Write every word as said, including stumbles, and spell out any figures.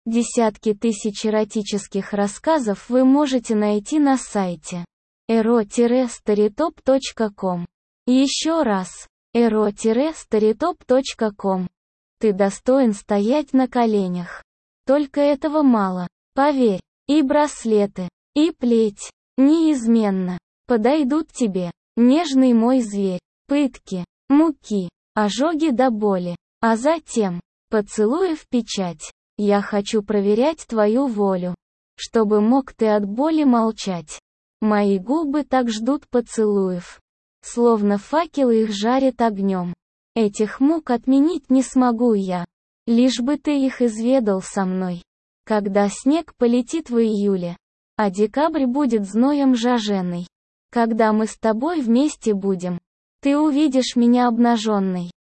Десятки тысяч эротических рассказов вы можете найти на сайте эро старитоп точка ком. Еще раз, эро старитоп точка ком. Ты достоин стоять на коленях. Только этого мало. Поверь, и браслеты, и плеть, неизменно, подойдут тебе, нежный мой зверь, пытки, муки, ожоги до боли, а затем, поцелуя в печать. Я хочу проверять твою волю, чтобы мог ты от боли молчать. Мои губы так ждут поцелуев, словно факелы их жарят огнем. Этих мук отменить не смогу я, лишь бы ты их изведал со мной. Когда снег полетит в июле, а декабрь будет зноем жаженый. Когда мы с тобой вместе будем, ты увидишь меня обнаженной.